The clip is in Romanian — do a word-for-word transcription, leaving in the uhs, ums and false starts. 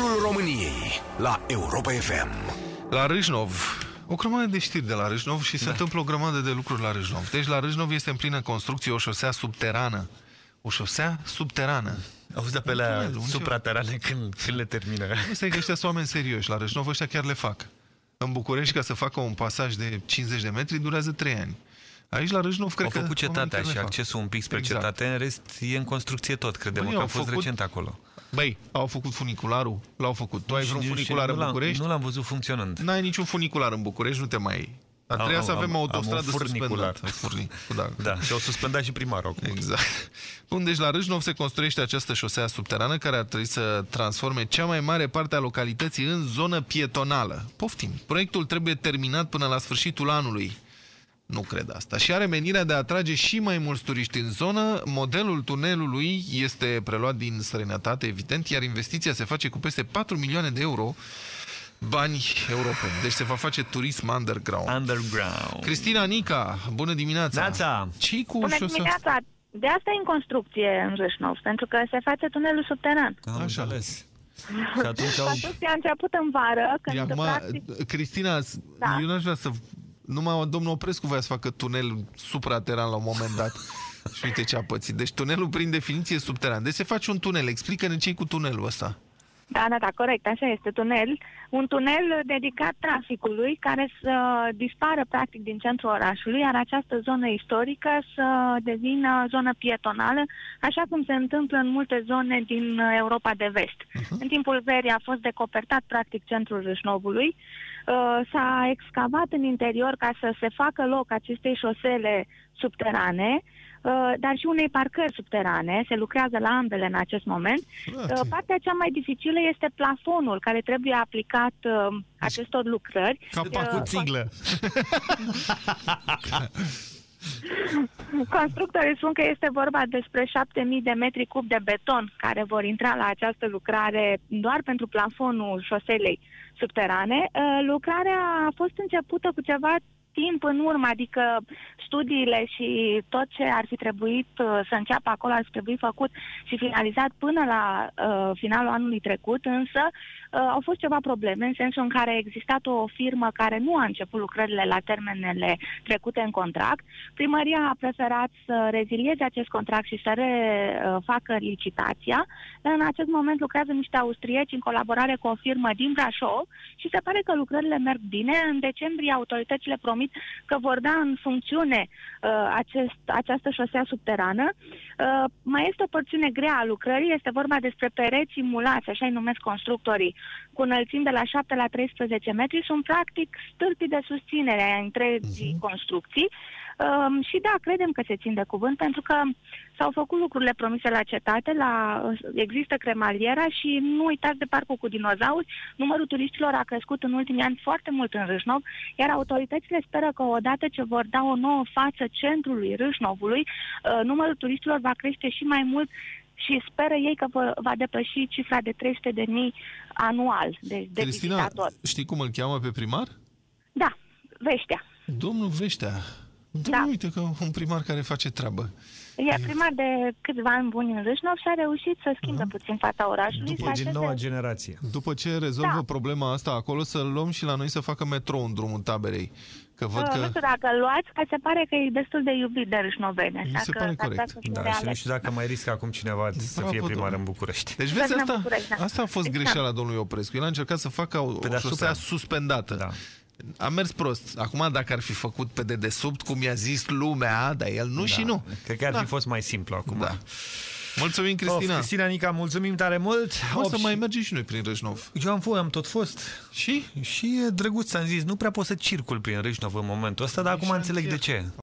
Intrul României la Europa F M. La Râșnov, o grămadă de știri de la Râșnov și se da. întâmplă o grămadă de lucruri la Râșnov. Deci la Râșnov este în plină construcție o șosea subterană. O șosea subterană. Auzi, pe la supraterane când, când le termină. Asta e că ăștia sunt oameni serioși. La Râșnov ăștia chiar le fac. În București, ca să facă un pasaj de cincizeci de metri, durează trei ani. Aici la Râșnov, cred că... Au făcut cetatea și accesul un pic spre exact. cetate, în rest e în construcție tot, credem că a fost făcut... recent acolo. Băi, au făcut funicularul, l-au făcut. Tu ai vreun funicular în București? Nu l-am văzut funcționând. N-ai niciun funicular în București, nu te mai... Dar am, trebuia să avem o autostradă suspendată. Da, da. Și au suspendat și primarul. Exact. Bun, deci la Râșnov se construiește această șosea subterană care ar trebui să transforme cea mai mare parte a localității în zonă pietonală. Poftim. Proiectul trebuie terminat până la sfârșitul anului. Nu cred asta. Și are menirea de a atrage și mai mulți turiști în zonă. Modelul tunelului este preluat din străinătate, evident, iar investiția se face cu peste patru milioane de euro bani europeni. Deci se va face turism underground. Underground. Cristina Nica, bună dimineața! Nața. Ce-i cu bună dimineața! De asta e în construcție în Râșnov, pentru că se face tunelul subteran. Am Așa. înțeles. Și atunci au... Construcția a început în vară, când acum, practic... Cristina, da. eu n-aș vrea să... Numai domnul Oprescu voia să facă tunel suprateran la un moment dat. Și uite ce a pățit. Deci tunelul, prin definiție, e subteran. Deci se face un tunel. Explică-ne ce-i cu tunelul ăsta. Da, da, da, corect, așa este, tunel. Un tunel dedicat traficului care să dispară practic din centrul orașului, iar această zonă istorică să devină zonă pietonală, așa cum se întâmplă în multe zone din Europa de Vest. Uh-huh. În timpul verii a fost decopertat practic centrul Râșnovului, uh, s-a excavat în interior ca să se facă loc acestei șosele subterane, Uh, dar și unei parcări subterane, se lucrează la ambele în acest moment. Uh, partea cea mai dificilă este plafonul care trebuie aplicat uh, acestor lucrări. Capa cu țiglă. Constructorii spun că este vorba despre șapte mii de metri cub de beton care vor intra la această lucrare doar pentru plafonul șoselei subterane. Uh, lucrarea a fost începută cu ceva timp în urmă, adică studiile și tot ce ar fi trebuit uh, să înceapă acolo ar fi trebuit făcut și finalizat până la uh, finalul anului trecut, însă uh, au fost ceva probleme, în sensul în care a existat o firmă care nu a început lucrările la termenele trecute în contract. Primăria a preferat să rezilieze acest contract și să refacă licitația. În acest moment lucrează niște austrieci în colaborare cu o firmă din Brașov și se pare că lucrările merg bine. În decembrie autoritățile promit că vor da în funcțiune uh, acest, această șosea subterană. Uh, mai este o porțiune grea a lucrării, este vorba despre pereți simulați, așa îi numesc constructorii, cu înălțimi de la șapte la treisprezece metri, sunt practic stâlpii de susținere a întregii uh-huh. construcții. Um, și da, credem că se țin de cuvânt, pentru că s-au făcut lucrurile promise la cetate, la, există cremaliera și nu uitați de parcul cu dinozauri. Numărul turiștilor a crescut în ultimii ani foarte mult în Râșnov, iar autoritățile speră că odată ce vor da o nouă față centrului Râșnovului, uh, numărul turiștilor va crește și mai mult și speră ei că va depăși cifra de trei sute de mii anual de, de Cristina, vizitatori. Știi cum îl cheamă pe primar? Da, Veștea. Domnul Veștea. Da. Uite că un primar care face treabă. E primar de câțiva ani buni în Râșnov și a reușit să schimbe uh-huh. puțin fața orașului. După din noua generație. După ce rezolvă da. problema asta acolo, să luăm și la noi să facă metrou în drumul taberei. Că văd că... Nu știu dacă luați, că se pare că e destul de iubit de râșnovene. Mi se pare corect. Da, și nu știu dacă mai riscă acum cineva să fie primar în București. Deci vezi, asta, asta a fost greșeala domnului Oprescu. El a încercat să facă o, o șosea suspendată. Da. A mers prost. Acum, dacă ar fi făcut pe dedesubt, cum i-a zis lumea, dar el nu da. și nu. Cred că ar da. fi fost mai simplu acum. Da. Mulțumim, Cristina. Of, Cristina Nica, mulțumim tare mult. O să mai mergem și noi prin Râșnov. Eu am fost, am tot fost. Și? Și e drăguț, am zis, nu prea pot să circul prin Râșnov în momentul ăsta, dar acum înțeleg de ce.